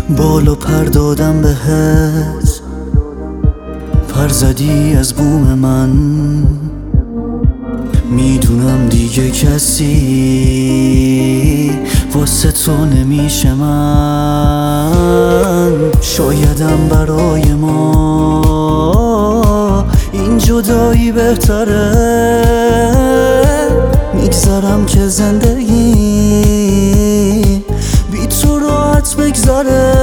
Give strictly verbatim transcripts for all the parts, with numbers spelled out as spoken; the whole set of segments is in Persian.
بالو پر دادم بهت، پر زدی از بوم من. میدونم دیگه کسی واسه تو نمیشه من. شایدم برای ما این جدایی بهتره. میگذرم که زندگی بی تو راحت بگذره.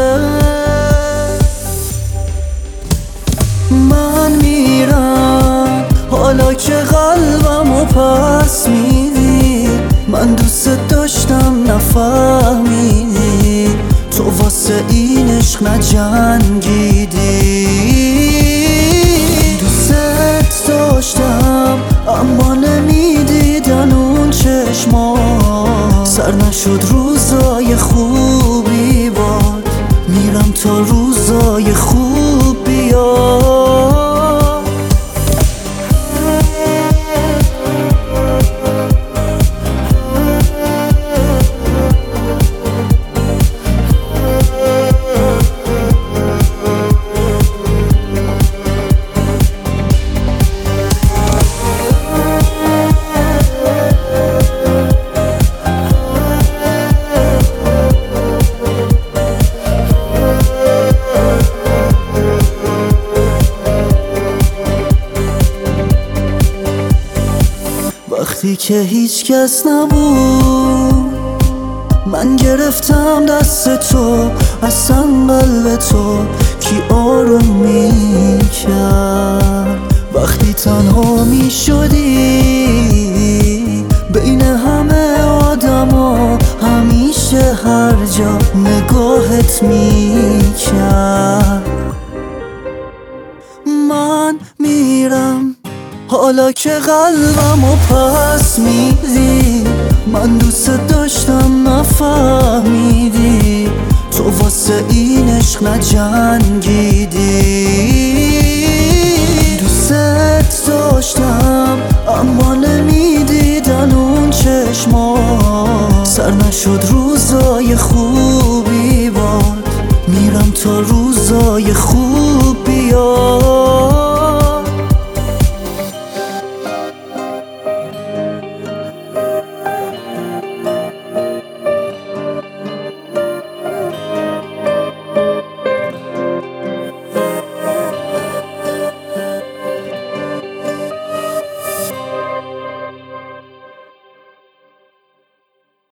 من میرم حالا که قلبمو پس میدی. من دوست داشتم نفهمیدی، تو واسه این عشق نجنگیدی. دوست داشتم اما نمیدیدن اون چشما. سر نشد روزای خوبی باد، میرم تا روزای خوب بیاد. وقتی که هیچ کس نبود، من گرفتم دست تو، اصلا قلب تو کی آروم میکرد. وقتی تنها میشدی بین همه آدما، همیشه هر جا نگاهت میکرد. من میرم حالا که قلبمو پس میدی. من دوست داشتم نفهمیدی، تو واسه این عشق نجنگیدی. دوست داشتم اما نمیدیدن اون چشما. سر نشد روزای خوبی باد، میرم تا روزای خوب